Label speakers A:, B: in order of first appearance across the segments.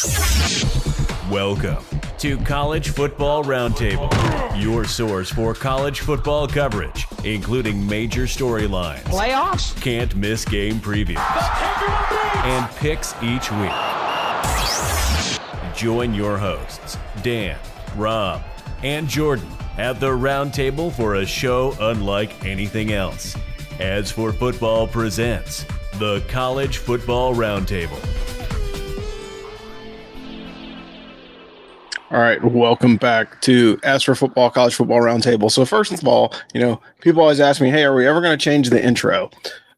A: Welcome to College Football Roundtable, your source for college football coverage, including major storylines,
B: playoffs,
A: can't miss game previews, and picks each week. Join your hosts, Dan, Rob, and Jordan at the roundtable for a show unlike anything else. As for Football presents the College Football Roundtable.
C: All right, welcome back to As for Football, College Football Roundtable. So first of all, people always ask me, hey, are we ever going to change the intro?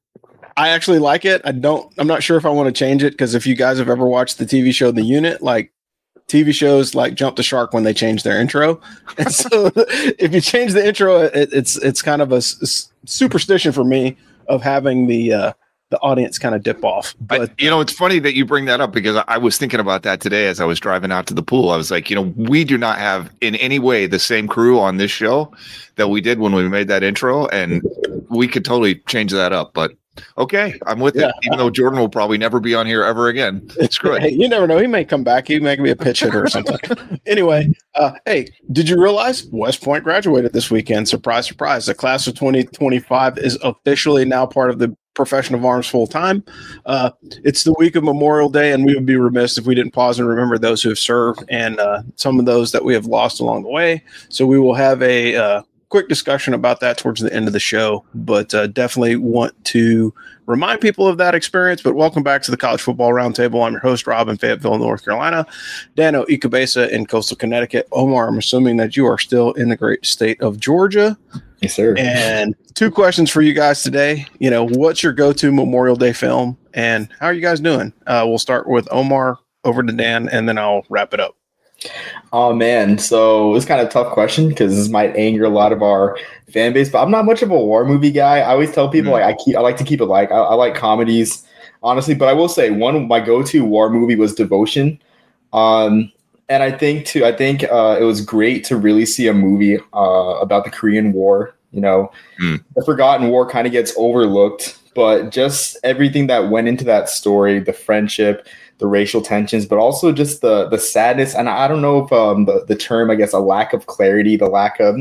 C: I actually like it. I'm not sure if I want to change it, because if you guys have ever watched the TV show The Unit, like TV shows like jump the shark when they change their intro. And so if you change the intro, it's kind of a superstition for me of having the audience kind of dip off. But
D: it's funny that you bring that up, because I was thinking about that today as I was driving out to the pool. I was like, we do not have in any way the same crew on this show that we did when we made that intro, and we could totally change that up. But okay, I'm with it. Even though Jordan will probably never be on here ever again. Screw it.
C: Hey, you never know. He may come back. He may be a pitch hitter or something. Anyway, hey, did you realize West Point graduated this weekend? Surprise, surprise. The class of 2025 is officially now part of the profession of arms full time. It's the week of Memorial Day, and we would be remiss if we didn't pause and remember those who have served and some of those that we have lost along the way. So we will have a quick discussion about that towards the end of the show, but definitely want to remind people of that experience. But welcome back to the College Football Roundtable. I'm your host, Rob, in Fayetteville, North Carolina. Dano Ikebesa in coastal Connecticut. Omar, I'm assuming that you are still in the great state of Georgia.
E: Yes, sir.
C: And two questions for you guys today. What's your go-to Memorial Day film, and how are you guys doing? We'll start with Omar, over to Dan, and then I'll wrap it up.
E: Oh man, so it's kind of a tough question because this might anger a lot of our fan base, but I'm not much of a war movie guy. I always tell people I like to keep it light. I like comedies, honestly, but I will say one of my go-to war movie was Devotion. And I think it was great to really see a movie about the Korean War. The Forgotten War kind of gets overlooked, but just everything that went into that story, the friendship, the racial tensions, but also just the sadness. And I don't know if the term, I guess, a lack of clarity, the lack of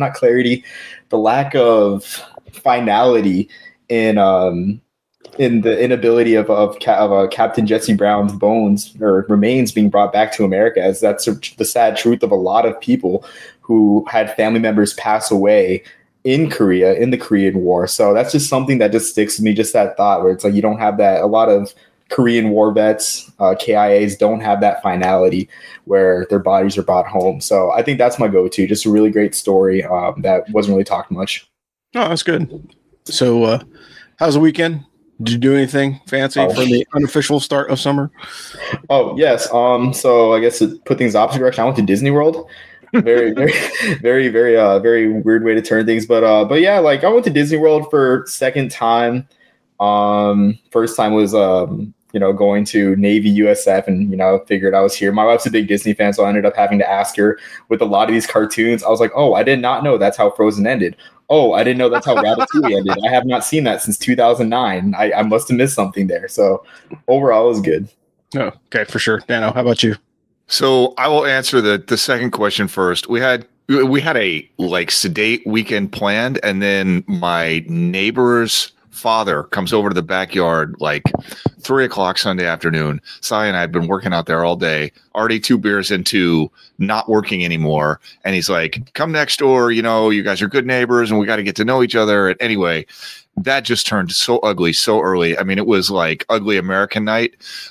E: finality in the inability of Captain Jesse Brown's bones or remains being brought back to America, as that's the sad truth of a lot of people who had family members pass away in Korea, in the Korean War. So that's just something that just sticks with me, just that thought where it's like you don't have that. A lot of Korean War vets, KIAs don't have that finality where their bodies are brought home. So I think that's my go-to. Just a really great story that wasn't really talked much.
C: Oh, that's good. So how's the weekend? Did you do anything fancy for the unofficial start of summer?
E: Oh, yes. So I guess to put things opposite direction, I went to Disney World. Very, very, very, very, very weird way to turn things. But yeah, like I went to Disney World for second time. First time was going to Navy USF, and figured I was here. My wife's a big Disney fan, so I ended up having to ask her with a lot of these cartoons. I was like, oh, I did not know that's how Frozen ended. Oh, I didn't know that's how Ratatouille ended. I have not seen that since 2009. I must have missed something there. So overall, it was good.
C: Oh, okay, for sure. Dano, how about you?
D: So I will answer the second question first. We had a sedate weekend planned, and then my neighbor's father comes over to the backyard 3:00 Sunday afternoon. Sai and I had been working out there all day, already 2 beers into not working anymore. And he's like, come next door. You guys are good neighbors and we got to get to know each other. And anyway, that just turned so ugly so early. I mean, it was like ugly American night.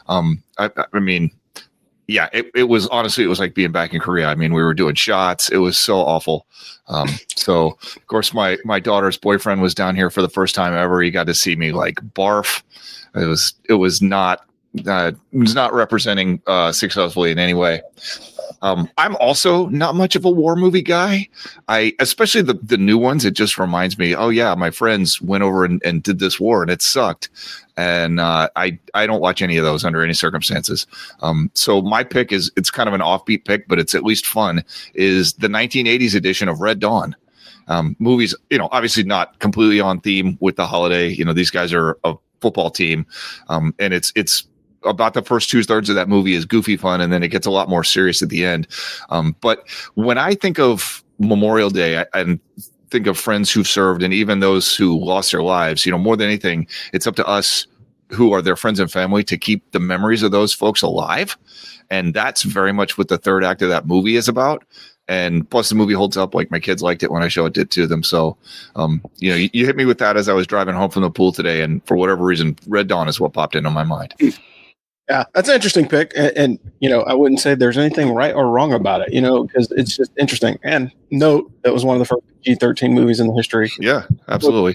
D: Yeah, it was honestly, it was like being back in Korea. I mean, we were doing shots. It was so awful. So of course my daughter's boyfriend was down here for the first time ever. He got to see me barf. It was not representing successfully in any way. I'm also not much of a war movie guy. Especially the new ones. It just reminds me, oh yeah, my friends went over and did this war and it sucked. And I don't watch any of those under any circumstances. So my pick it's kind of an offbeat pick, but it's at least fun, is the 1980s edition of Red Dawn. Movies, obviously not completely on theme with the holiday. These guys are a football team, and it's about the first 2/3 of that movie is goofy fun, and then it gets a lot more serious at the end. But when I think of Memorial Day, I think of friends who've served, and even those who lost their lives. More than anything, it's up to us who are their friends and family to keep the memories of those folks alive. And that's very much what the third act of that movie is about. And plus the movie holds up. Like, my kids liked it when I showed it to them. So, you hit me with that as I was driving home from the pool today. And for whatever reason, Red Dawn is what popped into my mind.
C: Yeah, that's an interesting pick. And I wouldn't say there's anything right or wrong about it, because it's just interesting. And note, that was one of the first G-13 movies in the history.
D: Yeah, absolutely.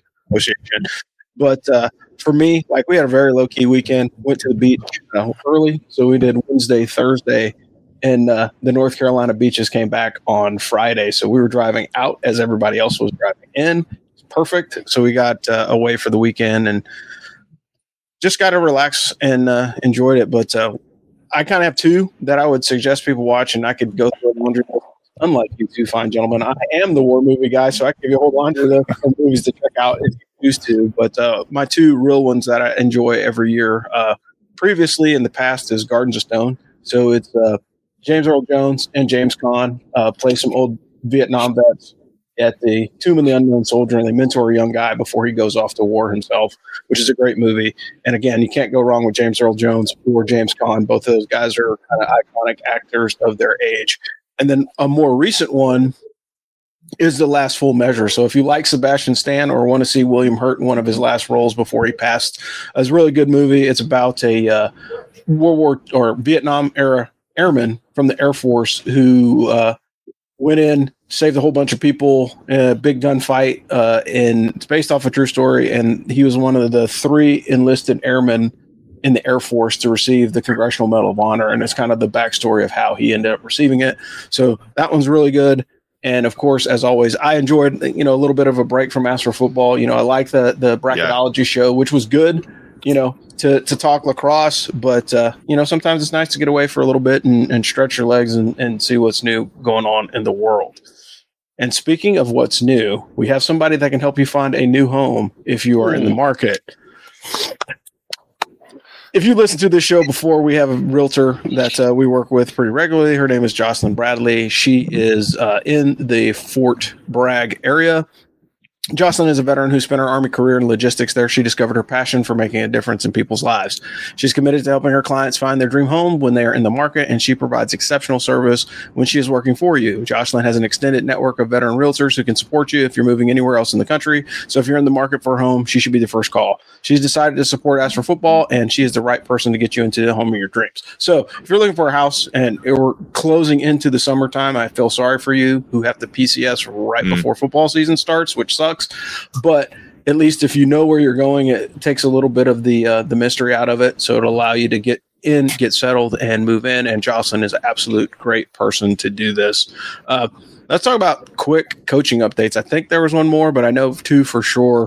C: But for me, like, we had a very low-key weekend. Went to the beach early. So we did Wednesday, Thursday. And the North Carolina beaches came back on Friday. So we were driving out as everybody else was driving in. It's perfect. So we got away for the weekend and just got to relax and enjoyed it. But I kind of have two that I would suggest people watch, and I could go through a laundry list. Unlike you two fine gentlemen, I am the war movie guy, so I can give you a whole laundry list of movies to check out if you choose to. But my two real ones that I enjoy every year, previously in the past, is Gardens of Stone. So it's James Earl Jones and James Caan play some old Vietnam vets at the Tomb of the Unknown Soldier, and they mentor a young guy before he goes off to war himself, which is a great movie. And again, you can't go wrong with James Earl Jones or James Caan. Both of those guys are kind of iconic actors of their age. And then a more recent one is The Last Full Measure. So if you like Sebastian Stan or want to see William Hurt in one of his last roles before he passed, it's a really good movie. It's about a World War or Vietnam era airman from the Air Force who went in, saved a whole bunch of people in a big gunfight, and it's based off a true story. And he was one of the 3 enlisted airmen in the Air Force to receive the Congressional Medal of Honor. And it's kind of the backstory of how he ended up receiving it. So that one's really good. And of course, as always, I enjoyed, a little bit of a break from Master Football. I like the bracketology show, which was good, to talk lacrosse, but sometimes it's nice to get away for a little bit and stretch your legs and see what's new going on in the world. And speaking of what's new, we have somebody that can help you find a new home if you are in the market. If you listened to this show before, we have a realtor that we work with pretty regularly. Her name is Jocelyn Bradley. She is in the Fort Bragg area. Jocelyn is a veteran who spent her Army career in logistics there. She discovered her passion for making a difference in people's lives. She's committed to helping her clients find their dream home when they are in the market, and she provides exceptional service when she is working for you. Jocelyn has an extended network of veteran realtors who can support you if you're moving anywhere else in the country. So if you're in the market for a home, she should be the first call. She's decided to support As for Football, and she is the right person to get you into the home of your dreams. So if you're looking for a house and we're closing into the summertime, I feel sorry for you who have to PCS right before football season starts, which sucks. But at least if you know where you're going, it takes a little bit of the mystery out of it. So it'll allow you to get in, get settled, and move in. And Jocelyn is an absolute great person to do this. Let's talk about quick coaching updates. I think there was one more, but I know 2 for sure.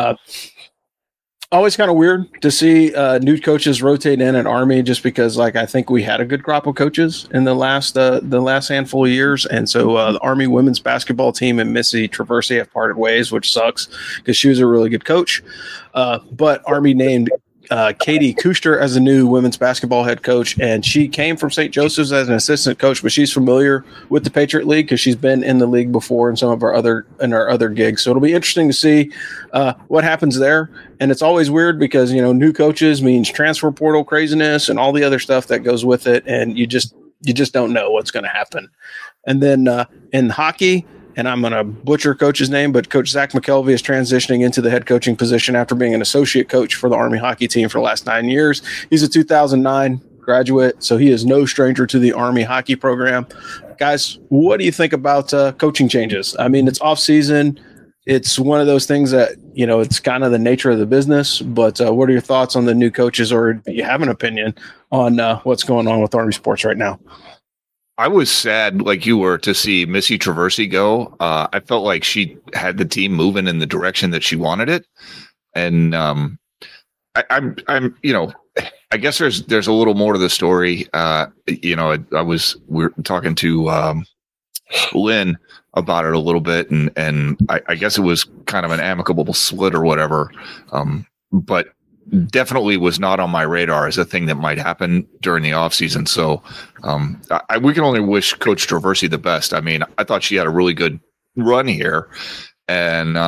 C: Always kind of weird to see new coaches rotate in at Army, just because, I think we had a good crop of coaches in the last handful of years, and so the Army women's basketball team and Missy Traversy have parted ways, which sucks because she was a really good coach. But Army named Katie Kuster as a new women's basketball head coach, and she came from St. Joseph's as an assistant coach, but she's familiar with the Patriot League because she's been in the league before in some of our other gigs. So it'll be interesting to see what happens there. And it's always weird because new coaches means transfer portal craziness and all the other stuff that goes with it, and you just don't know what's going to happen. And then in hockey, and I'm going to butcher coach's name, but Coach Zach McKelvey is transitioning into the head coaching position after being an associate coach for the Army hockey team for the last 9 years. He's a 2009 graduate, so he is no stranger to the Army hockey program. Guys, what do you think about coaching changes? I mean, it's off season. It's one of those things that, it's kind of the nature of the business, but what are your thoughts on the new coaches, or do you have an opinion on what's going on with Army sports right now?
D: I was sad, like you were, to see Missy Traversy go. I felt like she had the team moving in the direction that she wanted it, and I'm, I guess there's a little more to the story. We're talking to Lynn about it a little bit, and I guess it was kind of an amicable split or whatever. But definitely was not on my radar as a thing that might happen during the offseason. So we can only wish Coach Traversi the best. I mean, I thought she had a really good run here. And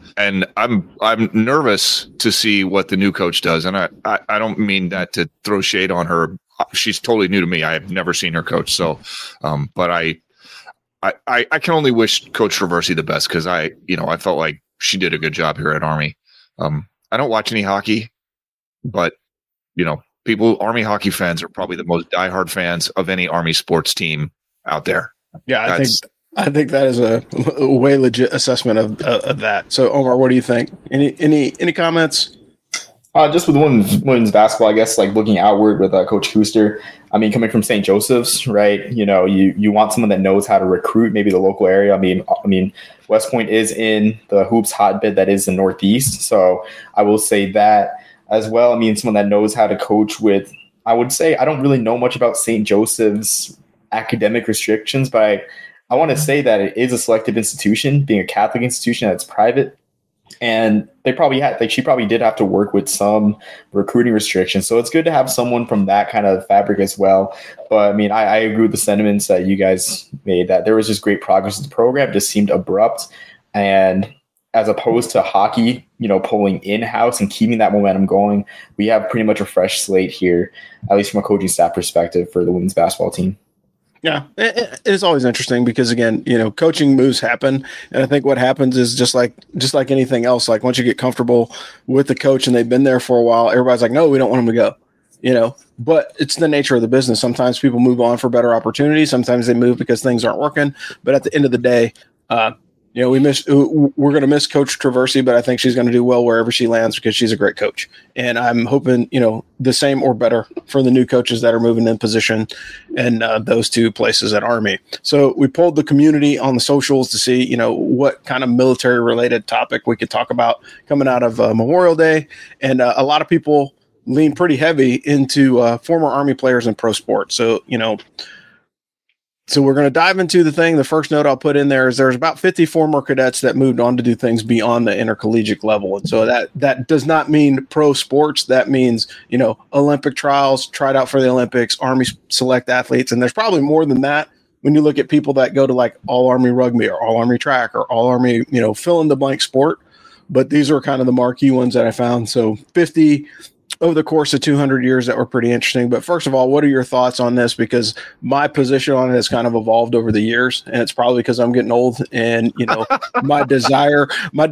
D: I'm nervous to see what the new coach does. And I don't mean that to throw shade on her. She's totally new to me. I have never seen her coach. So, but I can only wish Coach Traversi the best because I felt like she did a good job here at Army. I don't watch any hockey, but Army hockey fans are probably the most diehard fans of any Army sports team out there.
C: Yeah, I think that is a way legit assessment of that. So, Omar, what do you think? Any comments?
E: Just with women's basketball, I guess, like looking outward with Coach Kuster. I mean, coming from St. Joseph's, right? You want someone that knows how to recruit maybe the local area. I mean, West Point is in the hoops hotbed that is the Northeast. So I will say that as well. I mean, someone that knows how to coach with, I would say, I don't really know much about St. Joseph's academic restrictions, but I want to say that it is a selective institution, being a Catholic institution that's private. And she probably did have to work with some recruiting restrictions. So it's good to have someone from that kind of fabric as well. But I mean, I agree with the sentiments that you guys made, that there was just great progress in the program. It just seemed abrupt. And as opposed to hockey, pulling in-house and keeping that momentum going, we have pretty much a fresh slate here, at least from a coaching staff perspective for the women's basketball team.
C: Yeah, it's always interesting because, again, coaching moves happen. And I think what happens is just like anything else, like once you get comfortable with the coach and they've been there for a while, everybody's like, no, we don't want them to go, but it's the nature of the business. Sometimes people move on for better opportunities. Sometimes they move because things aren't working. But at the end of the day, we're going to miss Coach Traversi, but I think she's going to do well wherever she lands because she's a great coach. And I'm hoping, the same or better for the new coaches that are moving in position in those two places at Army. So we polled the community on the socials to see, what kind of military related topic we could talk about coming out of Memorial Day. And a lot of people lean pretty heavy into former Army players in pro sports. So we're going to dive into the thing. The first note I'll put in there is there's about 50 former cadets that moved on to do things beyond the intercollegiate level. And so that does not mean pro sports. That means, Olympic trials, tried out for the Olympics, Army select athletes. And there's probably more than that when you look at people that go to like all Army rugby or all Army track or all Army, fill in the blank sport. But these are kind of the marquee ones that I found. So 50 over the course of 200 years that were pretty interesting. But first of all, what are your thoughts on this? Because my position on it has kind of evolved over the years, and it's probably because I'm getting old and, my desire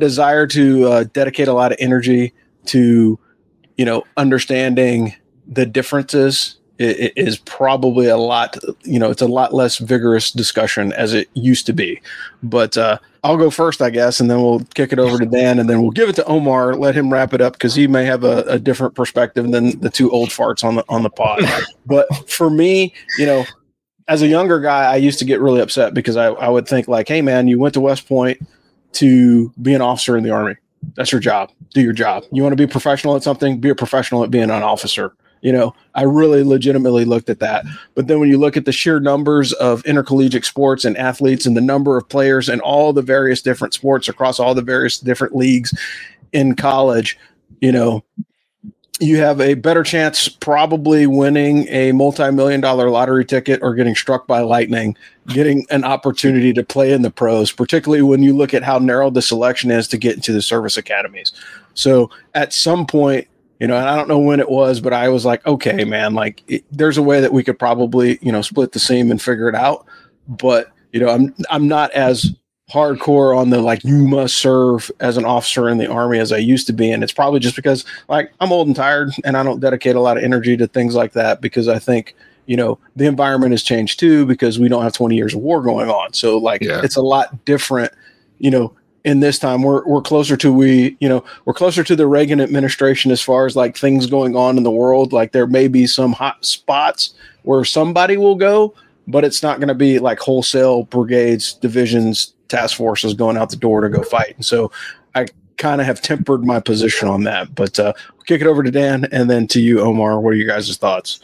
C: to dedicate a lot of energy to, understanding the differences it is probably a lot, it's a lot less vigorous discussion as it used to be. But I'll go first, I guess, and then we'll kick it over to Dan, and then we'll give it to Omar, let him wrap it up because he may have a different perspective than the two old farts on the pod. But for me, as a younger guy, I used to get really upset because I would think like, hey, man, you went to West Point to be an officer in the Army. That's your job. Do your job. You want to be a professional at something? Be a professional at being an officer. I really legitimately looked at that. But then when you look at the sheer numbers of intercollegiate sports and athletes and the number of players and all the various different sports across all the various different leagues in college, you have a better chance probably winning a multi-million-dollar lottery ticket or getting struck by lightning, getting an opportunity to play in the pros, particularly when you look at how narrow the selection is to get into the service academies. So at some point, and I don't know when it was, but I was like, okay, man, there's a way that we could probably, split the seam and figure it out. But, I'm not as hardcore on the, you must serve as an officer in the Army as I used to be. And it's probably just because I'm old and tired and I don't dedicate a lot of energy to things like that because I think, the environment has changed too, because we don't have 20 years of war going on. So It's a lot different, in this time we're closer to the Reagan administration as far as things going on in the world. There may be some hot spots where somebody will go, but it's not going to be wholesale brigades, divisions, task forces going out the door to go fight. And so I kind of have tempered my position on that, but we'll kick it over to Dan and then to you, Omar. What are you guys' thoughts?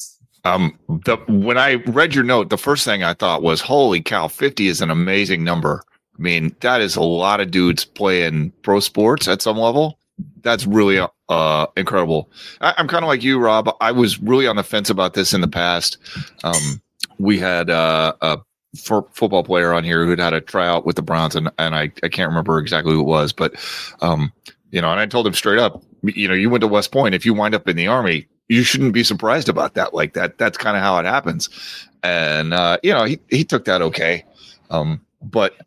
D: When I read your note, the first thing I thought was, holy cow, 50 is an amazing number. I mean, that is a lot of dudes playing pro sports at some level. That's really incredible. I'm kind of like you, Rob. I was really on the fence about this in the past. We had a football player on here who'd had a tryout with the Browns, and I can't remember exactly who it was, but and I told him straight up, you went to West Point. If you wind up in the Army, you shouldn't be surprised about that. Like that's kind of how it happens. And he took that okay. But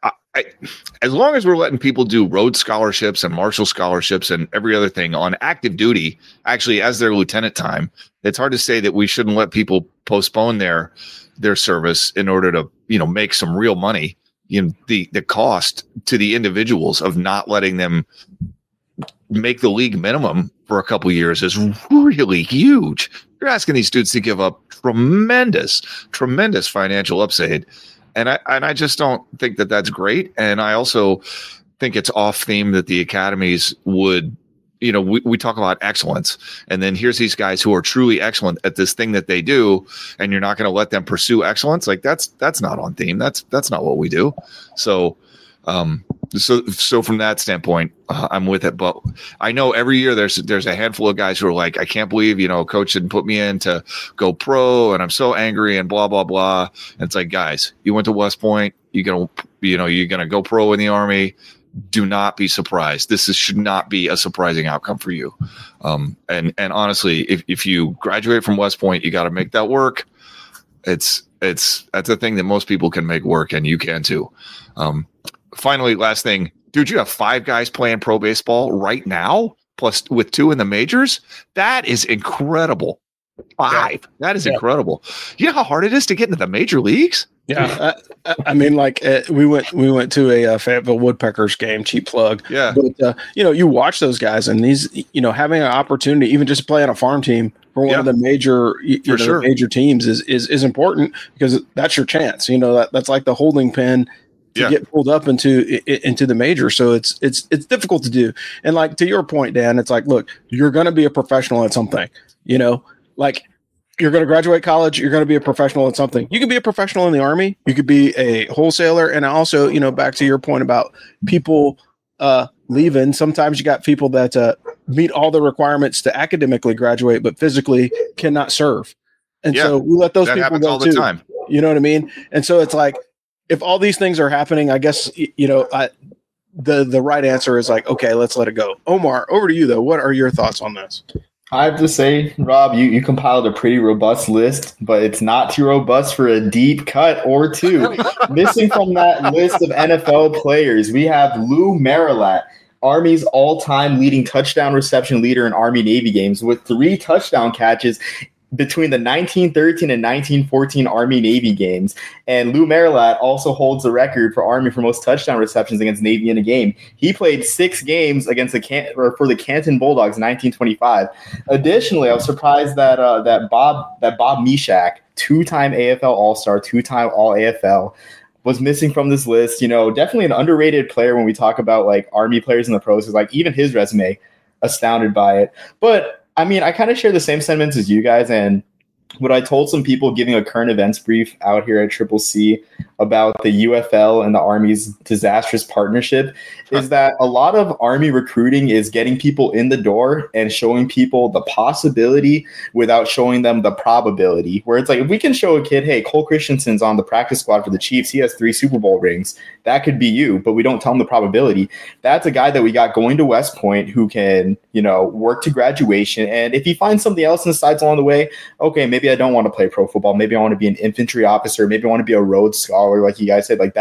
D: as long as we're letting people do Rhodes scholarships and Marshall scholarships and every other thing on active duty, actually as their lieutenant time, it's hard to say that we shouldn't let people postpone their service in order to, make some real money. The cost to the individuals of not letting them make the league minimum for a couple years is really huge. You're asking these dudes to give up tremendous financial upside. And I just don't think that that's great. And I also think it's off theme that the academies would, we talk about excellence, and then here's these guys who are truly excellent at this thing that they do, and you're not going to let them pursue excellence. Like that's not on theme. That's not what we do. So, so from that standpoint, I'm with it. But I know every year there's a handful of guys who are like, I can't believe, coach didn't put me in to go pro, and I'm so angry and blah, blah, blah. And it's like, guys, you went to West Point, you're going to go pro in the Army. Do not be surprised. This should not be a surprising outcome for you. And honestly, if you graduate from West Point, you got to make that work. That's a thing that most people can make work, and you can too. Finally, last thing, dude, you have 5 guys playing pro baseball right now, plus with 2 in the majors. That is incredible. 5. Yeah. That is incredible. You know how hard it is to get into the major leagues?
C: Yeah. I mean, like we went to a Fayetteville Woodpeckers game, cheap plug.
D: Yeah.
C: But, you watch those guys, and these, having an opportunity, even just play on a farm team for one of the major, the major teams is important, because that's your chance. That's like the holding pen to get pulled up into the major. So it's difficult to do. And like, to your point, Dan, it's like, look, you're going to be a professional at something, like you're going to graduate college, you're going to be a professional at something. You could be a professional in the Army. You could be a wholesaler. And also, back to your point about people leaving, sometimes you got people that meet all the requirements to academically graduate, but physically cannot serve. And so we let those people go all the time. You know what I mean? And so it's like, if all these things are happening, I guess, the right answer is like, okay, let's let it go. Omar, over to you though. What are your thoughts on this?
E: I have to say, Rob, you compiled a pretty robust list, but it's not too robust for a deep cut or two. Missing from that list of NFL players, we have Lou Marilat, Army's all-time leading touchdown reception leader in Army-Navy games, with 3 touchdown catches between the 1913 and 1914 Army-Navy games. And Lou Marilat also holds the record for Army for most touchdown receptions against Navy in a game. He played 6 games against for the Canton Bulldogs in 1925. Additionally, I was surprised that Bob Meshach, 2-time AFL All-Star, 2-time All-AFL, was missing from this list. Definitely an underrated player when we talk about like Army players in the pros. Like even his resume, astounded by it. But I mean, I kind of share the same sentiments as you guys, and what I told some people giving a current events brief out here at Triple C about the UFL and the Army's disastrous partnership is that a lot of Army recruiting is getting people in the door and showing people the possibility without showing them the probability. Where it's like, if we can show a kid, hey, Cole Christensen's on the practice squad for the Chiefs, he has 3 Super Bowl rings, that could be you, but we don't tell him the probability. That's a guy that we got going to West Point who can, work to graduation. And if he finds something else and decides along the way, okay, maybe I don't want to play pro football. Maybe I want to be an infantry officer. Maybe I want to be a Rhodes Scholar, like you guys said. Like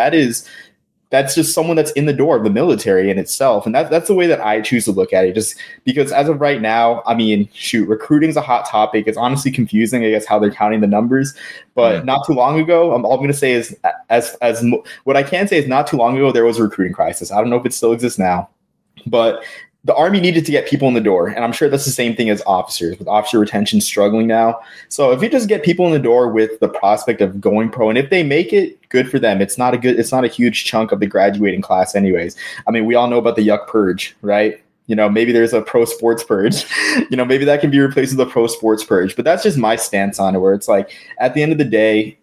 E: that's just someone that's in the door of the military in itself. And that's the way that I choose to look at it. Just because as of right now, I mean, recruiting's a hot topic. It's honestly confusing, I guess, how they're counting the numbers. But not too long ago, all I'm going to say is, as what I can say is, not too long ago, there was a recruiting crisis. I don't know if it still exists now, but the Army needed to get people in the door. And I'm sure that's the same thing as officers, with officer retention struggling now. So if you just get people in the door with the prospect of going pro, and if they make it, good for them. It's not a huge chunk of the graduating class anyways. I mean, we all know about the yuck purge, right? Maybe there's a pro sports purge, maybe that can be replaced with a pro sports purge, but that's just my stance on it, where it's like, at the end of the day,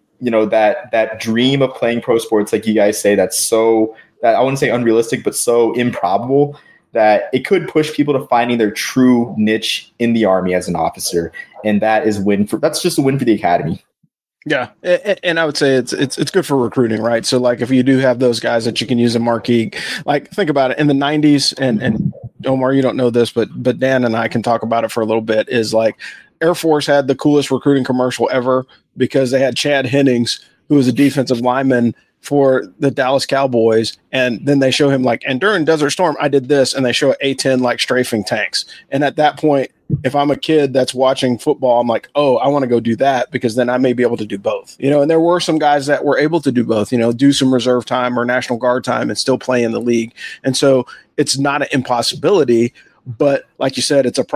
E: that dream of playing pro sports, like you guys say, that I wouldn't say unrealistic, but so improbable. that it could push people to finding their true niche in the Army as an officer, and that's just a win for the academy.
C: Yeah, and I would say it's good for recruiting, right? So like if you do have those guys that you can use a marquee, like think about it in the 90s, and Omar, you don't know this, but Dan and I can talk about it for a little bit, is like Air Force had the coolest recruiting commercial ever because they had Chad Hennings, who was a defensive lineman for the Dallas Cowboys, and then they show him like, and during Desert Storm, I did this, and they show A-10 like strafing tanks. And at that point, if I'm a kid that's watching football, I'm like, oh, I want to go do that because then I may be able to do both, and there were some guys that were able to do both, do some reserve time or National Guard time and still play in the league. And so it's not an impossibility, but like you said, it's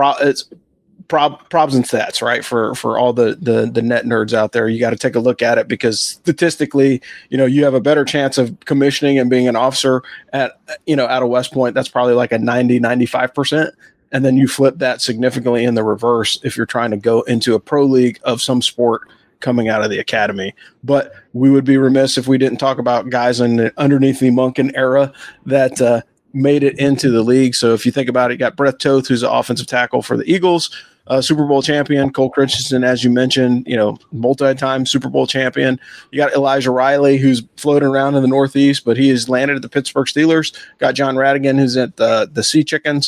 C: probs and stats, right? For all the net nerds out there, you got to take a look at it because statistically, you have a better chance of commissioning and being an officer at of West Point. That's probably like a 95%. And then you flip that significantly in the reverse if you're trying to go into a pro league of some sport coming out of the academy. But we would be remiss if we didn't talk about guys underneath the Monken era that made it into the league. So if you think about it, you got Brett Toth, who's an offensive tackle for the Eagles, Super Bowl champion. Cole Christensen, as you mentioned, multi-time Super Bowl champion. You got Elijah Riley, who's floating around in the Northeast, but he has landed at the Pittsburgh Steelers. Got John Radigan, who's at the Sea Chickens.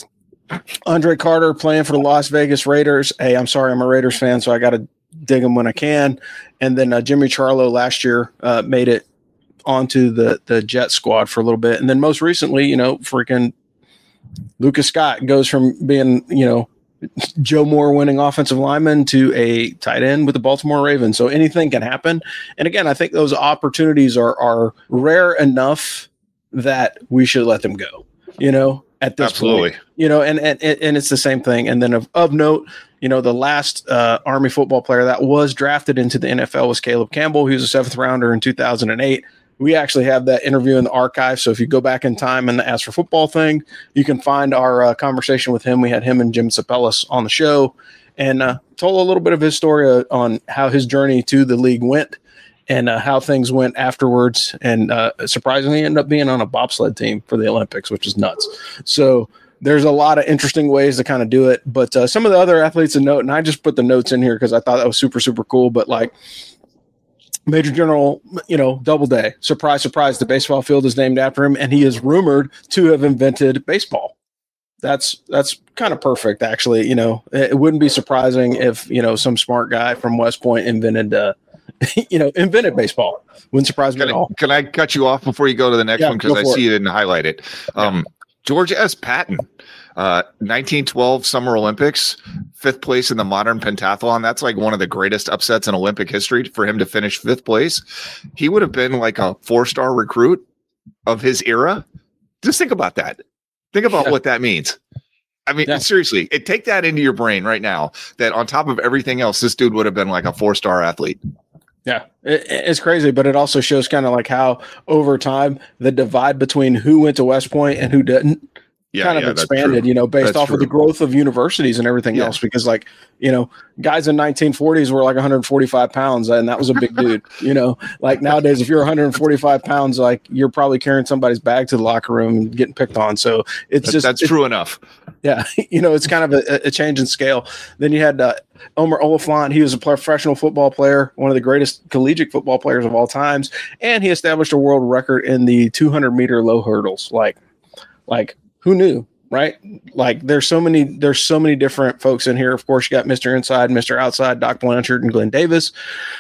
C: Andre Carter playing for the Las Vegas Raiders. Hey, I'm sorry, I'm a Raiders fan, so I got to dig them when I can. And then Jimmy Charlo last year made it onto the Jet squad for a little bit. And then most recently, freaking Lucas Scott goes from being, Joe Moore winning offensive lineman to a tight end with the Baltimore Ravens. So anything can happen. And again, I think those opportunities are rare enough that we should let them go, at this point, and it's the same thing. And then of note, the last Army football player that was drafted into the NFL was Caleb Campbell. He was a 7th rounder in 2008. We actually have that interview in the archive. So if you go back in time and the Ask for Football thing, you can find our conversation with him. We had him and Jim Sapellis on the show and told a little bit of his story on how his journey to the league went and how things went afterwards. And surprisingly, ended up being on a bobsled team for the Olympics, which is nuts. So there's a lot of interesting ways to kind of do it. But some of the other athletes of note, and I just put the notes in here because I thought that was super, super cool. But like Major General, Doubleday, surprise, surprise, the baseball field is named after him, and he is rumored to have invented baseball. That's kind of perfect, actually. It wouldn't be surprising if, some smart guy from West Point invented baseball. Wouldn't surprise me at all.
D: Can I cut you off before you go to the next one? Because I see you didn't highlight it. George S. Patton, 1912 Summer Olympics, 5th place in the modern pentathlon. That's like one of the greatest upsets in Olympic history for him to finish 5th place. He would have been like a 4-star recruit of his era. Just think about that. Think about what that means. I mean, seriously, take that into your brain right now, that on top of everything else, this dude would have been like a 4-star athlete.
C: Yeah, it's crazy, but it also shows kind of like how over time the divide between who went to West Point and who didn't kind of expanded, based off of the growth of universities and everything else. Because guys in 1940s were like 145 pounds and that was a big dude, like nowadays, if you're 145 pounds, like you're probably carrying somebody's bag to the locker room and getting picked on. So that's
D: true enough.
C: Yeah. It's kind of a change in scale. Then you had Omer Oliphant. He was a professional football player, one of the greatest collegiate football players of all times. And he established a world record in the 200-meter low hurdles. Like who knew, right? Like there's so many different folks in here. Of course, you got Mr. Inside, Mr. Outside, Doc Blanchard and Glenn Davis,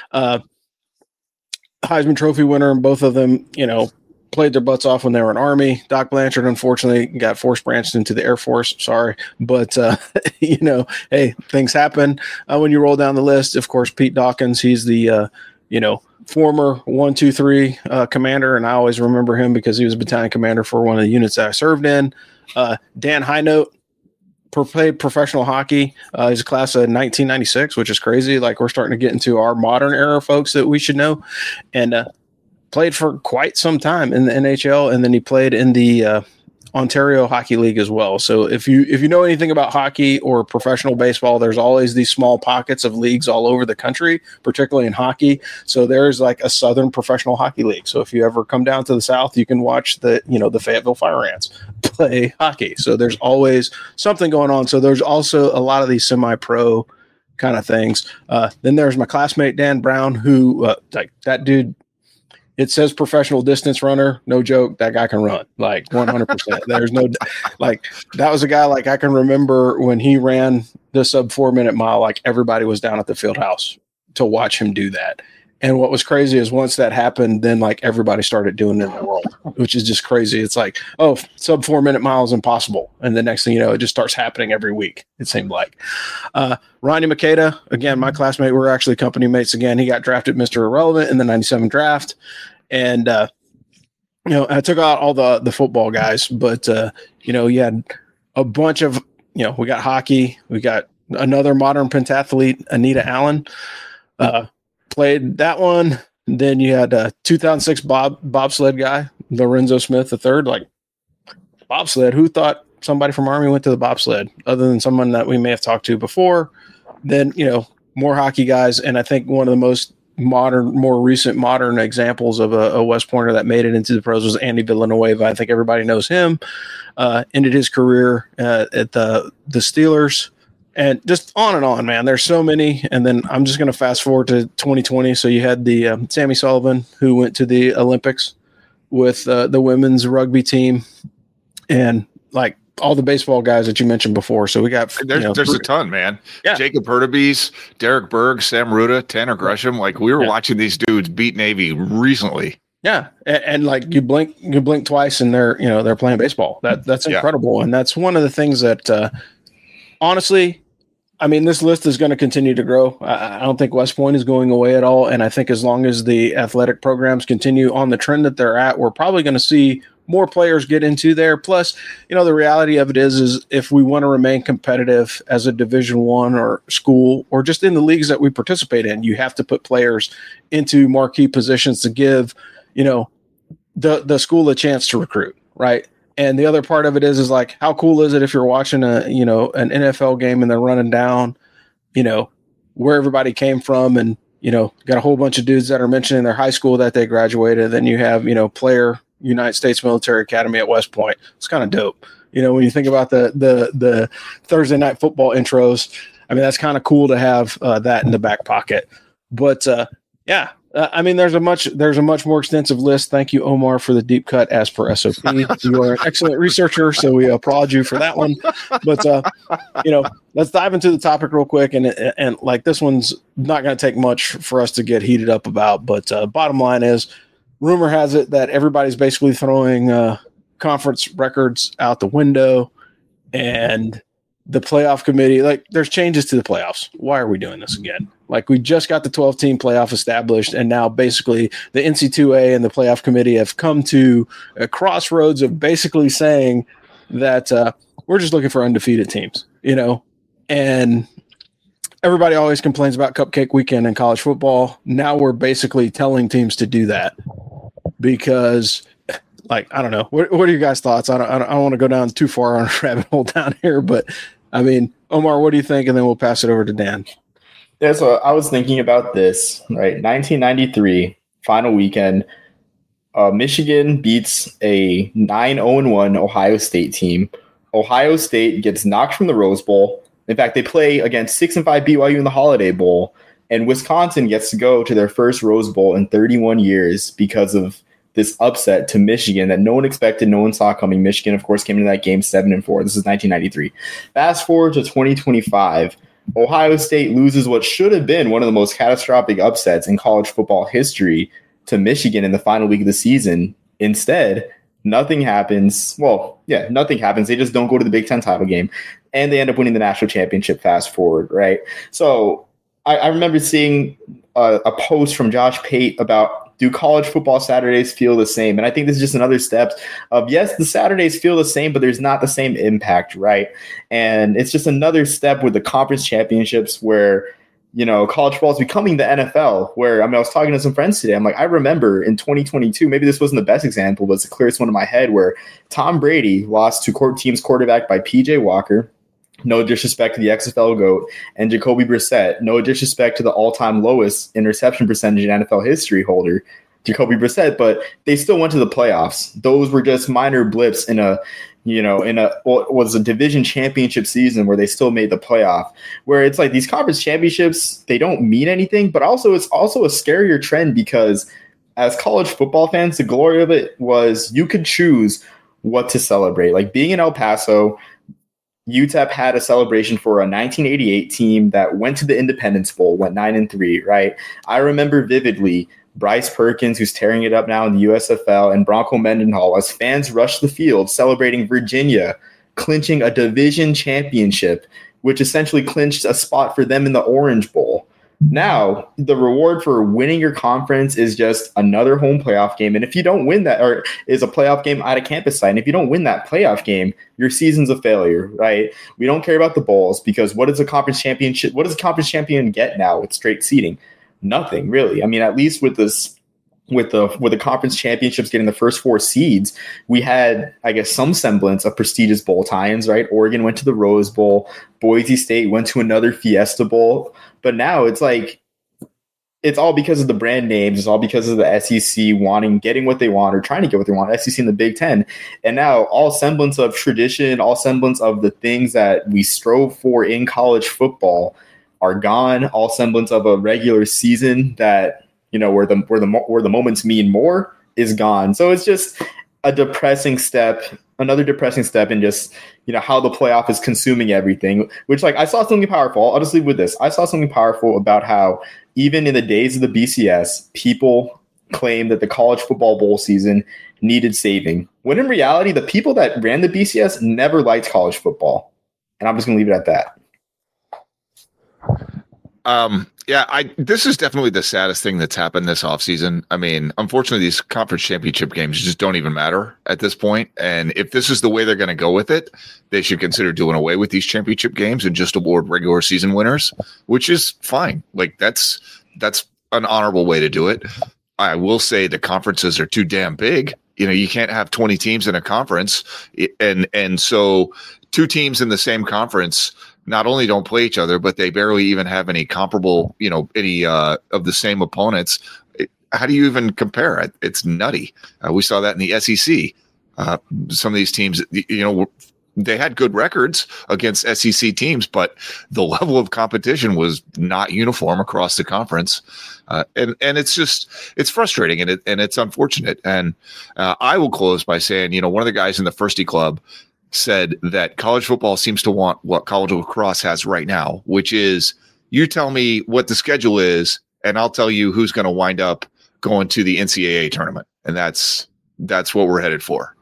C: Heisman Trophy winner. And both of them, played their butts off when they were in Army. Doc Blanchard, unfortunately, got force branched into the Air Force. Sorry. But, hey, things happen when you roll down the list. Of course, Pete Dawkins, he's the, former 123 commander. And I always remember him because he was a battalion commander for one of the units that I served in. Dan Highnote played professional hockey. He's a class of 1996, which is crazy. Like we're starting to get into our modern era folks that we should know. And, played for quite some time in the NHL, and then he played in the Ontario Hockey League as well. So if you know anything about hockey or professional baseball, there's always these small pockets of leagues all over the country, particularly in hockey. So there's like a Southern Professional Hockey League. So if you ever come down to the South, you can watch the Fayetteville Fire Ants play hockey. So there's always something going on. So there's also a lot of these semi-pro kind of things. Then there's my classmate Dan Brown, who like that dude. It says professional distance runner. No joke. That guy can run like 100%. There's no like that was a guy like I can remember when he ran the sub 4 minute mile. Like everybody was down at the field house to watch him do that. And what was crazy is once that happened, then like everybody started doing it in the world, which is just crazy. It's like, oh, sub 4 minute mile is impossible. And the next thing you know, it just starts happening every week. It seemed like. Ronnie Makeda, again, my classmate, we're actually company mates again. He got drafted Mr. Irrelevant in the 97 draft. And, I took out all the football guys, but, you had a bunch of, we got hockey. We got another modern pentathlete, Anita Allen. Played that one. Then you had a 2006 bobsled guy, Lorenzo Smith III. Like bobsled, who thought somebody from Army went to the bobsled other than someone that we may have talked to before? Then, more hockey guys. And I think one of the most more recent modern examples of a West Pointer that made it into the pros was Andy Villanueva. I think everybody knows him. Ended his career at the Steelers. And just on and on, man. There's so many. And then I'm just going to fast forward to 2020. So you had the Sammy Sullivan, who went to the Olympics with the women's rugby team, and like all the baseball guys that you mentioned before. So we got
D: there's a ton, man. Yeah. Jacob Hurtubise, Derek Berg, Sam Ruda, Tanner Gresham. Like we were watching these dudes beat Navy recently.
C: Yeah, and like you blink twice, and they're playing baseball. That's incredible, and that's one of the things that honestly. I mean, this list is going to continue to grow. I don't think West Point is going away at all. And I think as long as the athletic programs continue on the trend that they're at, we're probably going to see more players get into there. Plus, the reality of it is if we want to remain competitive as a Division I or school or just in the leagues that we participate in, you have to put players into marquee positions to give, the school a chance to recruit, right? And the other part of it is like, how cool is it if you're watching an NFL game and they're running down, where everybody came from, and, got a whole bunch of dudes that are mentioning their high school that they graduated. Then you have, player United States Military Academy at West Point. It's kind of dope. When you think about the Thursday night football intros, I mean, that's kind of cool to have that in the back pocket. But I mean, there's a much more extensive list. Thank you, Omar, for the deep cut as per SOP. You are an excellent researcher, so we applaud you for that one. But let's dive into the topic real quick. And like this one's not going to take much for us to get heated up about. But bottom line is, rumor has it that everybody's basically throwing conference records out the window, and the playoff committee, like there's changes to the playoffs. Why are we doing this again? Like we just got the 12-team playoff established, and now basically the NC2A and the playoff committee have come to a crossroads of basically saying that we're just looking for undefeated teams, and everybody always complains about cupcake weekend in college football. Now we're basically telling teams to do that because like, I don't know. What are your guys' thoughts? I don't want to go down too far on a rabbit hole down here, but I mean, Omar, what do you think? And then we'll pass it over to Dan.
E: Yeah, so I was thinking about this, right? 1993, final weekend. Michigan beats a 9-0-1 Ohio State team. Ohio State gets knocked from the Rose Bowl. In fact, they play against 6-5 BYU in the Holiday Bowl. And Wisconsin gets to go to their first Rose Bowl in 31 years because of this upset to Michigan that no one expected, no one saw coming. Michigan, of course, came into that game 7-4. This is 1993. Fast forward to 2025. Ohio State loses what should have been one of the most catastrophic upsets in college football history to Michigan in the final week of the season. Instead, nothing happens. Well, yeah, nothing happens. They just don't go to the Big Ten title game, and they end up winning the national championship fast forward, right? So I remember seeing a post from Josh Pate about, do college football Saturdays feel the same? And I think this is just another step of, yes, the Saturdays feel the same, but there's not the same impact, right? And it's just another step with the conference championships where college football is becoming the NFL, where, I was talking to some friends today. I'm like, I remember in 2022, maybe this wasn't the best example, but it's the clearest one in my head, where Tom Brady lost to team's quarterback by PJ Walker. No disrespect to the XFL GOAT, and Jacoby Brissett. No disrespect to the all-time lowest interception percentage in NFL history holder, Jacoby Brissett, but they still went to the playoffs. Those were just minor blips in a division championship season where they still made the playoff, where it's like these conference championships, they don't mean anything, but also it's also a scarier trend, because as college football fans, the glory of it was you could choose what to celebrate. Like being in El Paso, UTEP had a celebration for a 1988 team that went to the Independence Bowl, went 9-3, right? I remember vividly Bryce Perkins, who's tearing it up now in the USFL, and Bronco Mendenhall, as fans rushed the field celebrating Virginia clinching a division championship, which essentially clinched a spot for them in the Orange Bowl. Now, the reward for winning your conference is just another home playoff game. And if you don't win that, or is a playoff game at a campus site, and if you don't win that playoff game, your season's a failure, right? We don't care about the bowls, because what does a conference championship, what does a conference champion get now with straight seeding? Nothing, really. At least with this, with the conference championships getting the first 4 seeds, we had, I guess, some semblance of prestigious bowl tie-ins, right? Oregon went to the Rose Bowl, Boise State went to another Fiesta Bowl, but now it's like, it's all because of the brand names. It's all because of the SEC getting what they want, or trying to get what they want, SEC in the Big Ten. And now all semblance of tradition, all semblance of the things that we strove for in college football are gone. All semblance of a regular season that, where the moments mean more is gone. So it's just another depressing step in just, how the playoff is consuming everything, which, like, I saw something powerful. I'll just leave with this. I saw something powerful about how even in the days of the BCS, people claimed that the college football bowl season needed saving, when in reality, the people that ran the BCS never liked college football. And I'm just going to leave it at that.
D: This is definitely the saddest thing that's happened this offseason. Unfortunately, these conference championship games just don't even matter at this point. And if this is the way they're going to go with it, they should consider doing away with these championship games and just award regular season winners, which is fine. Like that's an honorable way to do it. I will say the conferences are too damn big. You can't have 20 teams in a conference. And so 2 teams in the same conference not only don't play each other, but they barely even have any comparable, any of the same opponents. How do you even compare? It's nutty. We saw that in the SEC. Some of these teams, they had good records against SEC teams, but the level of competition was not uniform across the conference. And it's frustrating and it's unfortunate. And I will close by saying, one of the guys in the Firsty Club said that college football seems to want what college lacrosse has right now, which is, you tell me what the schedule is and I'll tell you who's going to wind up going to the NCAA tournament. And that's what we're headed for.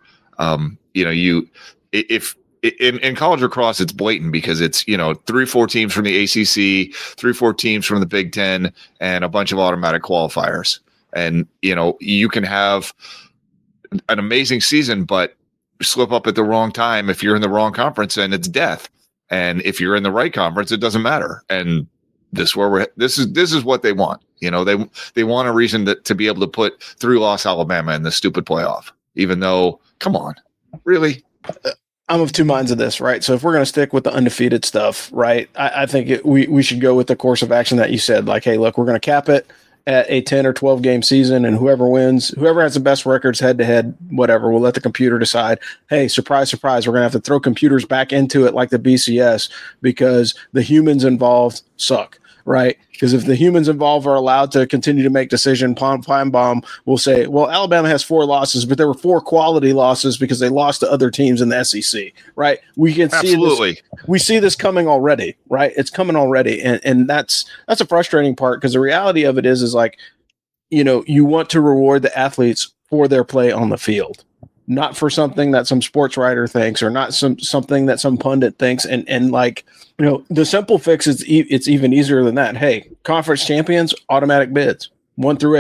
D: If in college lacrosse, it's blatant because it's, 3-4 teams from the ACC, 3-4 teams from the Big Ten, and a bunch of automatic qualifiers. And, you can have an amazing season, but slip up at the wrong time if you're in the wrong conference, and it's death. And if you're in the right conference, it doesn't matter. And this is what they want. They want a reason to be able to put 3-loss Alabama in the stupid playoff, even though, come on, really?
C: I'm of 2 minds of this, right? So if we're going to stick with the undefeated stuff, right, I think we should go with the course of action that you said. Like, hey, look, we're going to cap it at a 10 or 12 game season, and whoever wins, whoever has the best records head to head, whatever, we'll let the computer decide. Hey, surprise, surprise, we're going to have to throw computers back into it like the BCS, because the humans involved suck, right? Because if the humans involved are allowed to continue to make decisions, Feinbaum will say, well, Alabama has 4 losses, but there were 4 quality losses because they lost to other teams in the SEC, right? We can see this. We see this coming already, right? It's coming already, and that's a frustrating part, because the reality of it is like, you want to reward the athletes for their play on the field, not for something that some sports writer thinks, or not something that some pundit thinks. And like, the simple fix is it's even easier than that. Hey, conference champions, automatic bids, 1 through 8.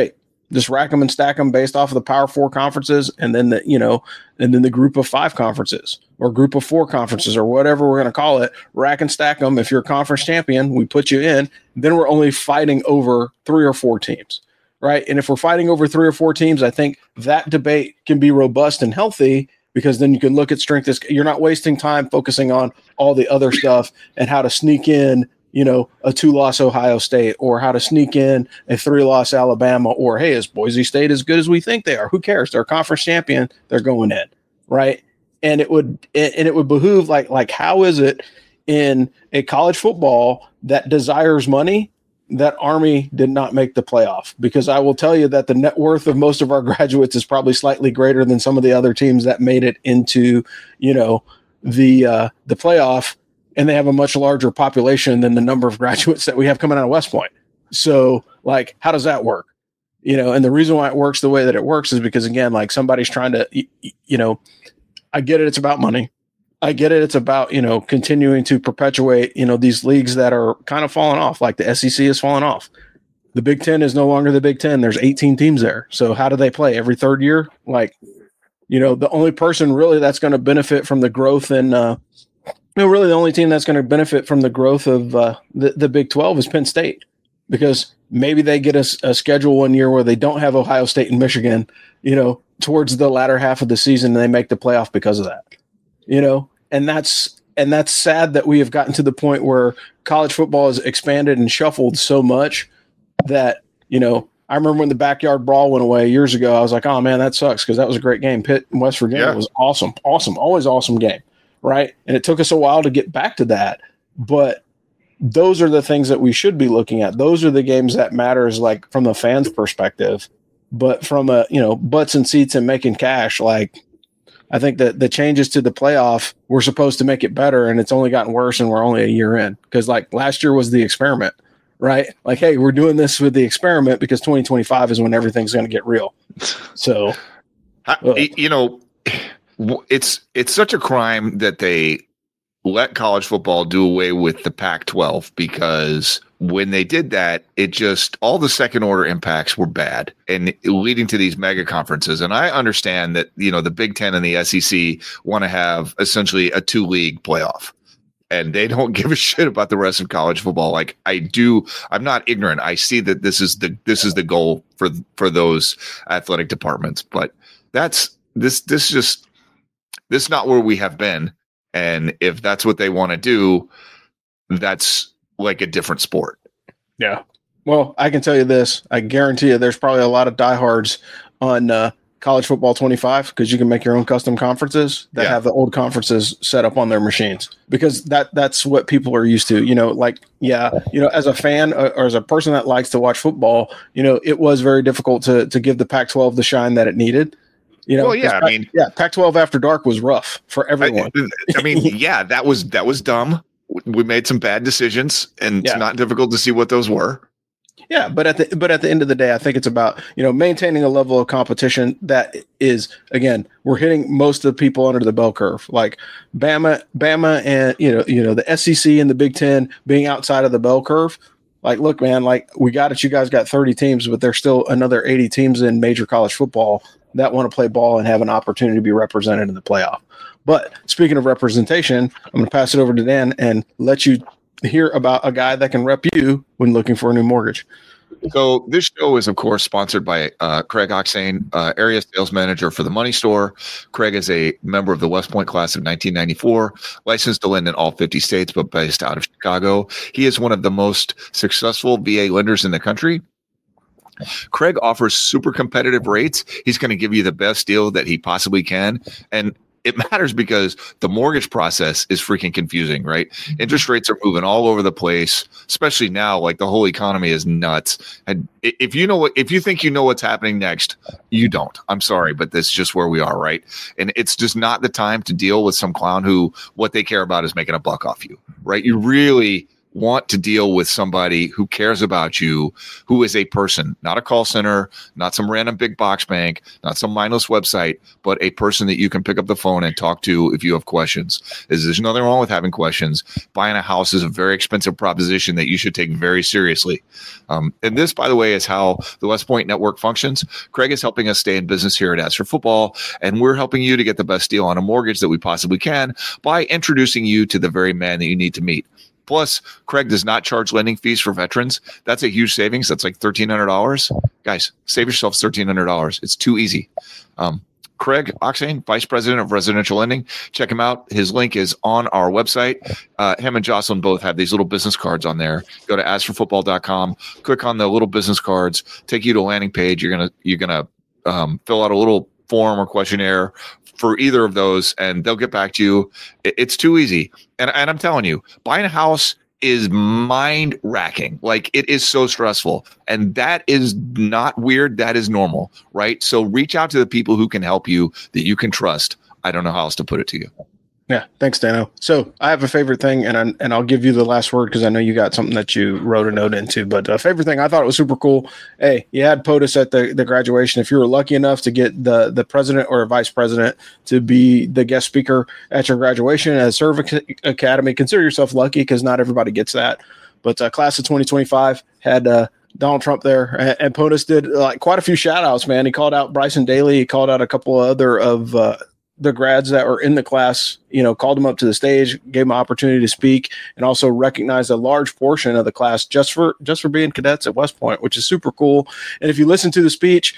C: Just rack them and stack them based off of the Power 4 conferences, and then the Group of 5 conferences or Group of 4 conferences or whatever we're going to call it. Rack and stack them. If you're a conference champion, we put you in. Then we're only fighting over 3 or 4 teams, right? And if we're fighting over 3 or 4 teams, I think that debate can be robust and healthy, because then you can look at strength. You're not wasting time focusing on all the other stuff and how to sneak in, a 2-loss Ohio State, or how to sneak in a 3-loss Alabama, or, hey, is Boise State as good as we think they are? Who cares? They're a conference champion. They're going in, right? And it would behoove, like how is it in a college football that desires money that Army did not make the playoff? Because I will tell you that the net worth of most of our graduates is probably slightly greater than some of the other teams that made it into, the playoff. And they have a much larger population than the number of graduates that we have coming out of West Point. So, how does that work? And the reason why it works the way that it works is because, again, somebody's trying to, I get it. It's about money. I get it. It's about, continuing to perpetuate, these leagues that are kind of falling off, like the SEC is falling off. The Big Ten is no longer the Big Ten. There's 18 teams there. So how do they play? Every third year? The only person really that's going to benefit from the growth and, really the only team that's going to benefit from the growth of the Big 12 is Penn State, because maybe they get a schedule one year where they don't have Ohio State and Michigan, towards the latter half of the season, and they make the playoff because of that, and that's sad that we have gotten to the point where college football has expanded and shuffled so much that, I remember when the backyard brawl went away years ago, I was like, oh man, that sucks, because that was a great game. Pitt and West Virginia was awesome, always awesome game. Right. And it took us a while to get back to that. But those are the things that we should be looking at. Those are the games that matters, from the fans' perspective. But from butts and seats and making cash, I think that the changes to the playoff were supposed to make it better, and it's only gotten worse, and we're only a year in. Because last year was the experiment, right? Hey, we're doing this with the experiment because 2025 is when everything's going to get real. So,
D: it's such a crime that they let college football do away with the Pac-12, because when they did that, all the second order impacts were bad and leading to these mega conferences. And I understand that, the Big Ten and the SEC want to have essentially a 2-league playoff, and they don't give a shit about the rest of college football. I do. I'm not ignorant. I see that this is the goal for those athletic departments, but this is not where we have been. And if that's what they want to do, that's a different sport.
C: Yeah. Well, I can tell you this. I guarantee you there's probably a lot of diehards on College Football 25, because you can make your own custom conferences that have the old conferences set up on their machines, because that's what people are used to, as a fan or as a person that likes to watch football, it was very difficult to give the Pac-12 the shine that it needed. Pac-12 After Dark was rough for everyone.
D: That was dumb. We made some bad decisions, and it's not difficult to see what those were.
C: Yeah, but at the end of the day, I think it's about maintaining a level of competition that is, again, we're hitting most of the people under the bell curve, like Bama, and the SEC and the Big Ten being outside of the bell curve. Look, man, we got it. You guys got 30 teams, but there's still another 80 teams in major college football that want to play ball and have an opportunity to be represented in the playoff. But speaking of representation, I'm going to pass it over to Dan and let you hear about a guy that can rep you when looking for a new mortgage.
D: So this show is, of course, sponsored by Craig Oxane, area sales manager for the Money Store. Craig is a member of the West Point class of 1994, licensed to lend in all 50 states, but based out of Chicago. He is one of the most successful VA lenders in the country. Craig offers super competitive rates. He's going to give you the best deal that he possibly can. And it matters because the mortgage process is freaking confusing, right? Interest rates are moving all over the place, especially now. The whole economy is nuts. And if you think you know what's happening next, you don't. I'm sorry, but this is just where we are, right? And it's just not the time to deal with some clown who what they care about is making a buck off you, right? You really want to deal with somebody who cares about you, who is a person, not a call center, not some random big box bank, not some mindless website, but a person that you can pick up the phone and talk to if you have questions. There's nothing wrong with having questions. Buying a house is a very expensive proposition that you should take very seriously. And this, by the way, is how the West Point Network functions. Craig is helping us stay in business here at As for Football, and we're helping you to get the best deal on a mortgage that we possibly can by introducing you to the very man that you need to meet. Plus, Craig does not charge lending fees for veterans. That's a huge savings. That's like $1,300. Guys, save yourself $1,300. It's too easy. Craig Oxane, Vice President of Residential Lending. Check him out. His link is on our website. Him and Jocelyn both have these little business cards on there. Go to asforfootball.com, click on the little business cards, take you to a landing page. You're gonna fill out a little form or questionnaire for either of those, and they'll get back to you. It's too easy. And I'm telling you, buying a house is mind racking. Like, it is so stressful, and that is not weird. That is normal, right? So reach out to the people who can help you, that you can trust. I don't know how else to put it to you.
C: Yeah, thanks, Dano. So I have a favorite thing, and I'll give you the last word because I know you got something that you wrote a note into. But favorite thing, I thought it was super cool. Hey, you had POTUS at the graduation. If you were lucky enough to get the president or a vice president to be the guest speaker at your graduation at Service Academy, consider yourself lucky because not everybody gets that. But class of 2025 had Donald Trump there, and POTUS did quite a few shout outs, man. He called out Bryson Daly. He called out a couple other of the grads that were in the class, called them up to the stage, gave them an opportunity to speak, and also recognized a large portion of the class just for being cadets at West Point, which is super cool. And if you listen to the speech,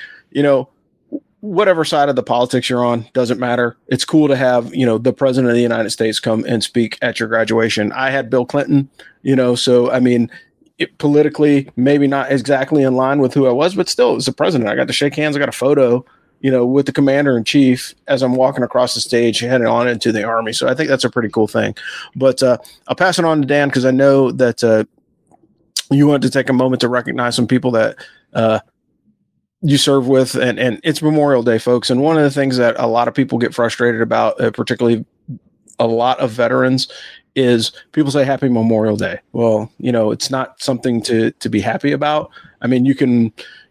C: whatever side of the politics you're on, doesn't matter. It's cool to have, the president of the United States come and speak at your graduation. I had Bill Clinton, so, I mean, politically, maybe not exactly in line with who I was, but still, it was the president. I got to shake hands. I got a photo, with the commander in chief as I'm walking across the stage heading on into the Army. So I think that's a pretty cool thing. But I'll pass it on to Dan because I know that you want to take a moment to recognize some people that you serve with. And it's Memorial Day, folks. And one of the things that a lot of people get frustrated about, particularly a lot of veterans, is people say Happy Memorial Day. Well, it's not something to be happy about. I mean, you can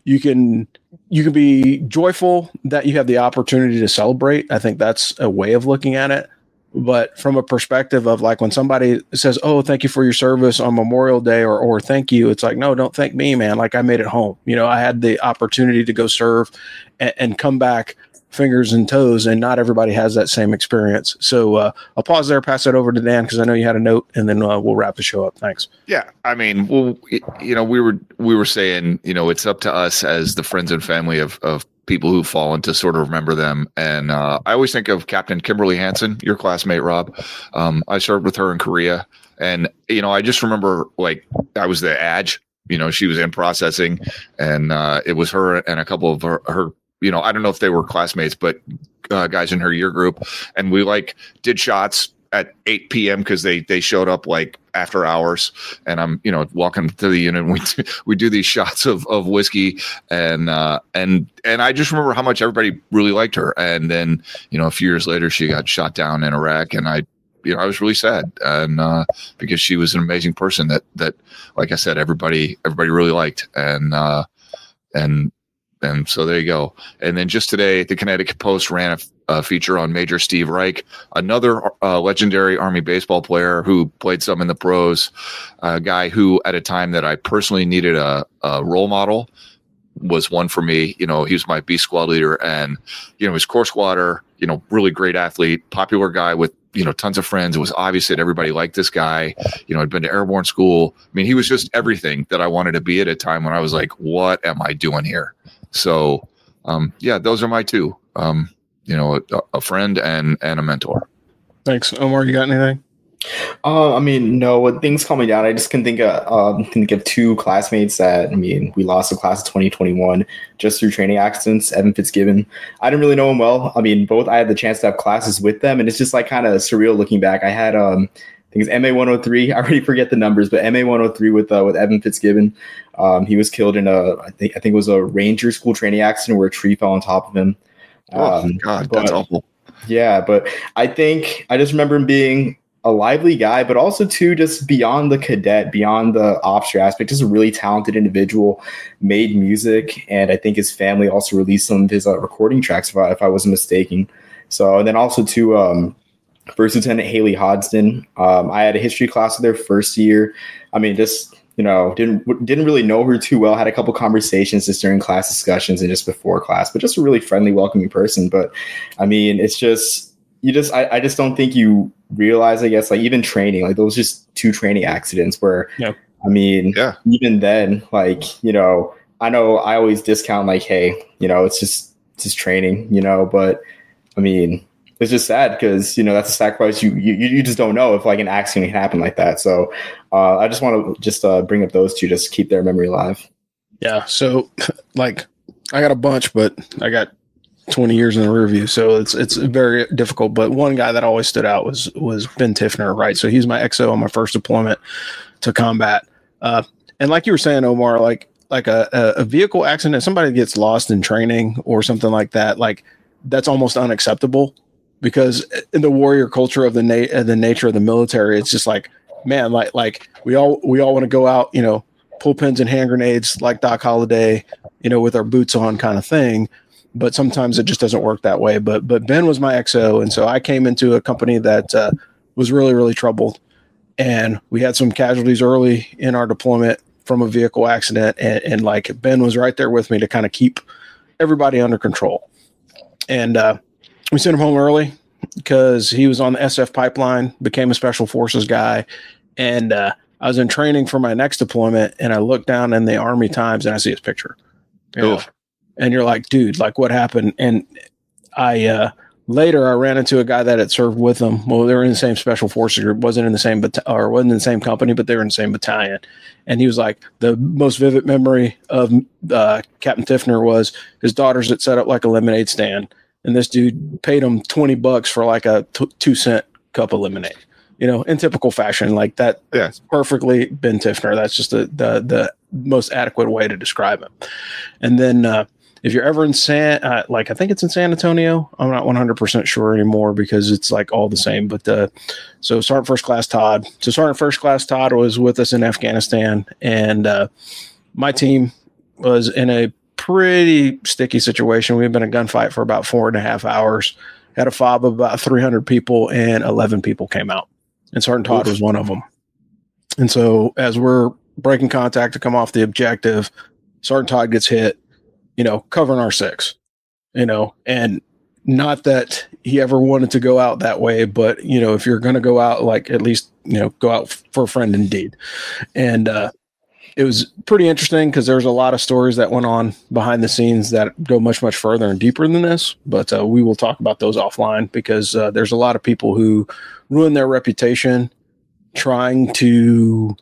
C: be joyful that you have the opportunity to celebrate. I think that's a way of looking at it. But from a perspective of when somebody says, "Oh, thank you for your service on Memorial Day," or "Thank you," it's like, no, don't thank me, man. I made it home. I had the opportunity to go serve and come back fingers and toes, and not everybody has that same experience. So I'll pause there, pass it over to Dan because I know you had a note, and then we'll wrap the show up. Thanks.
D: Yeah, I mean, we were saying, it's up to us as the friends and family of people who've fallen to sort of remember them. And I always think of Captain Kimberly Hansen, your classmate, Rob. I served with her in Korea, and I just remember I was the ADJ. She was in processing, and it was her and a couple of her I don't know if they were classmates, but guys in her year group. And we did shots at 8 p.m. because they showed up after hours. And I'm, walking to the unit, and we do these shots of whiskey. And I just remember how much everybody really liked her. And then, a few years later, she got shot down in Iraq. And I was really sad. And because she was an amazing person that, like I said, everybody really liked. And so there you go. And then just today, the Connecticut Post ran a feature on Major Steve Reich, another legendary Army baseball player who played some in the pros, a guy who at a time that I personally needed a role model was one for me. He was my B squad leader, and, he was Corps squatter, really great athlete, popular guy with, tons of friends. It was obvious that everybody liked this guy, had been to airborne school. I mean, he was just everything that I wanted to be at a time when I was like, what am I doing here? So, those are my two, a friend and a mentor.
C: Thanks. Omar, you got anything?
E: I mean, no, with things calming down, I just can think of two classmates that, we lost the class of 2021 just through training accidents. Evan Fitzgibbon. I didn't really know him well. Both I had the chance to have classes with them, and it's just kind of surreal looking back. I had, I think it's MA 103. I already forget the numbers, but MA 103 with Evan Fitzgibbon. He was killed in I think it was a Ranger school training accident where a tree fell on top of him.
D: God, that's awful.
E: Yeah, but I just remember him being a lively guy, but also too just beyond the cadet, beyond the officer aspect, just a really talented individual, made music, and I think his family also released some of his recording tracks, if I wasn't mistaken. So, and then also too, First Lieutenant Haley Hodgson. I had a history class with her first year. I mean, just didn't really know her too well. Had a couple conversations just during class discussions and just before class, but just a really friendly, welcoming person. But I mean, it's just. I just don't think you realize, I guess, like even training, like those just 2 training accidents where, I mean, even then, like, I know I always discount like, hey, it's just training, but I mean, it's just sad because, that's a sacrifice you just don't know if like an accident can happen like that. So I just want to just bring up those 2, just keep their memory alive.
C: Yeah. So like I got a bunch, but I got 20 years in the rear view, so it's very difficult. But one guy that always stood out was Ben Tiffner, right? So he's my XO on my first deployment to combat. And like you were saying, Omar, like a vehicle accident, somebody gets lost in training or something like that, like that's almost unacceptable because in the warrior culture of the nature of the military, it's just like, man, like we all want to go out, pull pins and hand grenades like Doc Holliday, with our boots on kind of thing. But sometimes it just doesn't work that way. But Ben was my XO. And so I came into a company that was really, really troubled. And we had some casualties early in our deployment from a vehicle accident. And like Ben was right there with me to kind of keep everybody under control. And we sent him home early because he was on the SF pipeline, became a special forces guy. And I was in training for my next deployment. And I looked down in the Army Times and I see his picture. And you're like, dude, like what happened? And later I ran into a guy that had served with them. Well, they were in the same special forces group, wasn't in the same wasn't in the same company, but they were in the same battalion. And he was like, the most vivid memory of Captain Tiffner was his daughters that set up like a lemonade stand, and this dude paid him $20 for like a 2-cent cup of lemonade. In typical fashion, like that. Yeah. Perfectly Ben Tiffner. That's just the most adequate way to describe him. And then if you're ever in I think it's in San Antonio. I'm not 100% sure anymore because it's like all the same. But so Sergeant First Class Todd. So Sergeant First Class Todd was with us in Afghanistan, and my team was in a pretty sticky situation. We've been in a gunfight for about 4.5 hours. Had a FOB of about 300 people, and 11 people came out. And Sergeant Todd was one of them. And so as we're breaking contact to come off the objective, Sergeant Todd gets hit, covering our 6, and not that he ever wanted to go out that way, but, if you're going to go out, like at least, go out for a friend indeed. And it was pretty interesting because there's a lot of stories that went on behind the scenes that go much, much further and deeper than this. But we will talk about those offline because there's a lot of people who ruin their reputation trying to,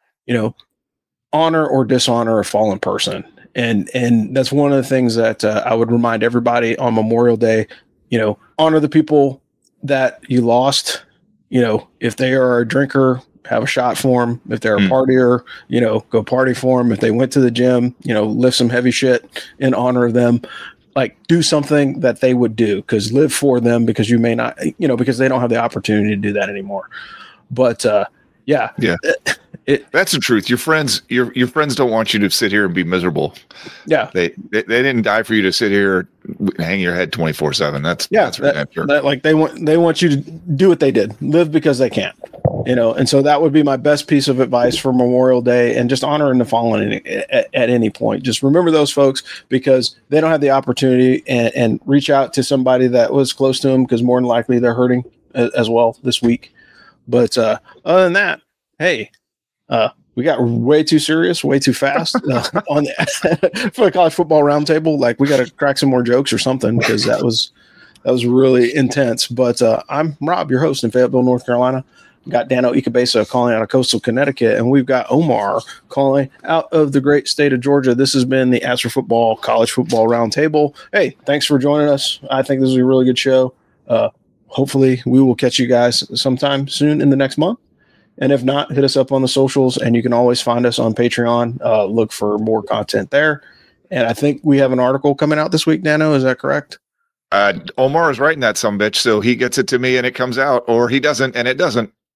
C: honor or dishonor a fallen person. And that's one of the things that I would remind everybody on Memorial Day, honor the people that you lost. If they are a drinker, have a shot for them. If they're a partier, go party for them. If they went to the gym, lift some heavy shit in honor of them. Like do something that they would do, because live for them, because you may not, because they don't have the opportunity to do that anymore. But yeah.
D: That's the truth. Your friends don't want you to sit here and be miserable.
C: Yeah.
D: They didn't die for you to sit here and hang your head 24/7.
C: Like they want you to do what they did, live because they can, and so that would be my best piece of advice for Memorial Day, and just honoring the fallen at any point. Just remember those folks because they don't have the opportunity, and reach out to somebody that was close to them, because more than likely they're hurting as well this week. But other than that, hey, we got way too serious, way too fast on for the college football roundtable. Like we got to crack some more jokes or something, because that was really intense. But I'm Rob, your host in Fayetteville, North Carolina. We got Dano Ikebesa calling out of coastal Connecticut, and we've got Omar calling out of the great state of Georgia. This has been the Ask for Football College Football Roundtable. Hey, thanks for joining us. I think this is a really good show. Hopefully we will catch you guys sometime soon in the next month. And if not, hit us up on the socials, and you can always find us on Patreon. Look for more content there. And I think we have an article coming out this week, Dano. Is that correct?
D: Omar is writing that sumbitch, so he gets it to me and it comes out, or he doesn't and it doesn't.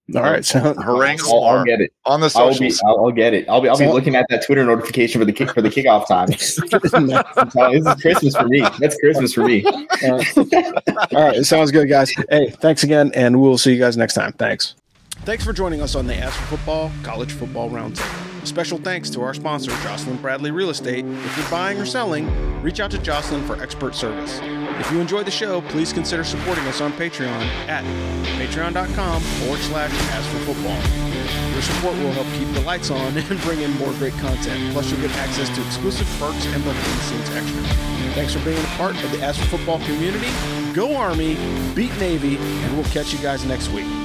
C: All right, so
D: harangue
E: I'll get it
D: on the socials.
E: I'll get it. I'll be looking at that Twitter notification for the kickoff time. This is Christmas for me. That's Christmas for me.
C: All right, it sounds good, guys. Hey, thanks again, and we'll see you guys next time. Thanks. Thanks for joining us on the As for Football College Football Roundtable. Special thanks to our sponsor, Jocelyn Bradley Real Estate. If you're buying or selling, reach out to Jocelyn for expert service. If you enjoyed the show, please consider supporting us on Patreon at patreon.com/asforfootball. Your support will help keep the lights on and bring in more great content. Plus, you'll get access to exclusive perks and behind-the-scenes extras. Thanks for being a part of the As for Football community. Go Army, beat Navy, and we'll catch you guys next week.